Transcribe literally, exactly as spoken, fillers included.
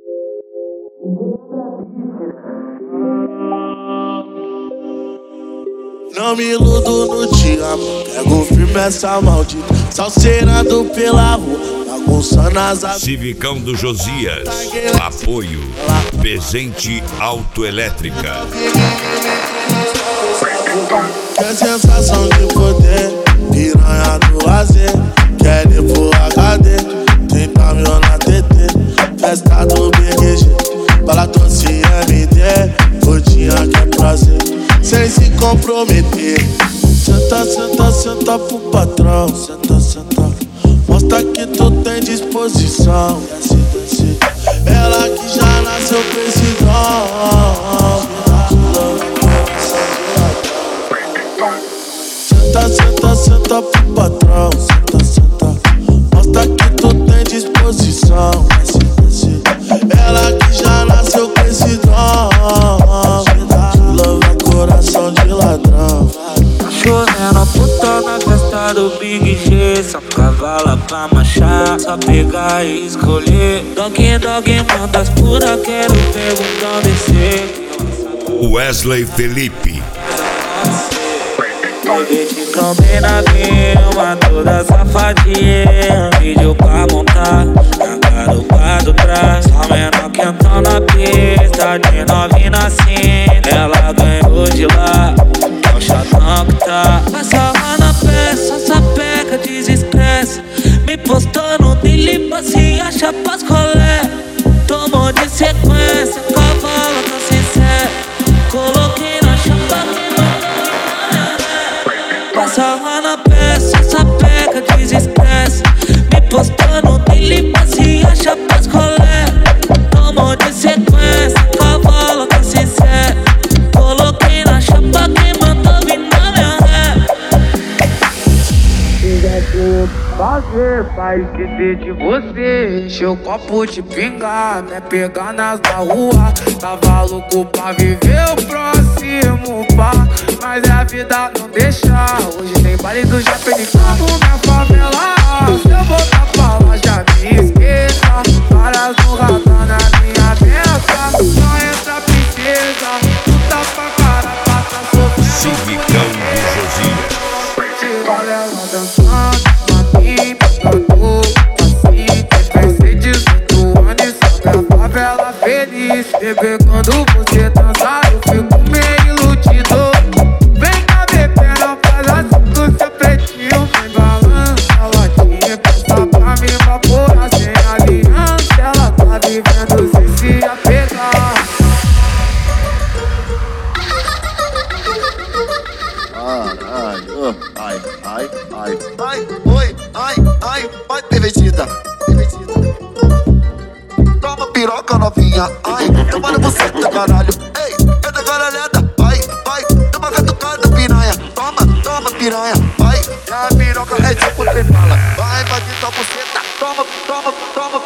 Não me iludo no te amo, pego firme essa maldita, salseirando pela rua, bagunçando as aves. Civicão do Josias, apoio, Presente Autoelétrica. Que sensação de poder, piranha do lazer, quer ir pro H D, trinta mil na T T, festa do B G G, bala doce M D, gordinha quer prazer, sem se comprometer. Senta, senta, senta pro patrão, senta, senta, mostra que tu tem disposição. Desce, desce, ela que já nasceu com esse dom. Senta, senta, senta pro patrão, senta, senta, mostra que tu tem disposição. Desce, desce, ela que já nasceu com esse dom. Coração de ladrão. Chovendo puta na festa do Big G, só cavala pra marchar, só pegar e escolher. Dog, dog, manda as pura, quero perguntar descer. Wesley Felipe. Te trombei na firma, toda safadinha, pediu pra montar na garupa do trás. Só menor quentando na pista, de novinha assim, ela ganhou de lá, é o chatão que tá. Passa lá na peça, sapeca, desestressa, me postou no dele pra se achar pras colé. Tomou de sequência, cavalo tá sincero, coloquei na chapa. Passa lá na peça, sapeca, desestressa, me postando dele pra se achar pras colé. Tomou de sequência, cavalo tá sincero, coloquei na chapa, quem mandou vir na minha ré. Fiz tudo fazer pra esquecer de você, encher o copo de pinga, até pegar nas da rua. Tava louco pra viver o próximo pá, mas a vida não deixa. Hoje tem baile do Japenicano, minha favela. Se eu voltar pra lá já me esqueça, várias no radar na minha mesa. Não entra princesa, puta pra cara, passa sofrendo. Civicão do Josias. Olha ela dançando, mami, pegando assim. Tem dezoito anos, só minha favela feliz. Bebê, quando você dançar eu fico meio iludido. Vem cá, bebê, não faz assim com seu pretinho. Vem balança a latinha, pensa pra me evaporar sem aliança. Ela tá vivendo sem se apegar. Caralho, ai, ai, ai, ai, oi, ai, ai, vai, pervertida, pervertida. Toma piroca novinha, ai, toma no buceta, caralho. Ei, cada caralhada, vai, vai, toma catucada, piranha. Toma, toma, piranha, vai. A piroca é tipo trepala, vai, vai de tua buceta. Toma, toma, toma.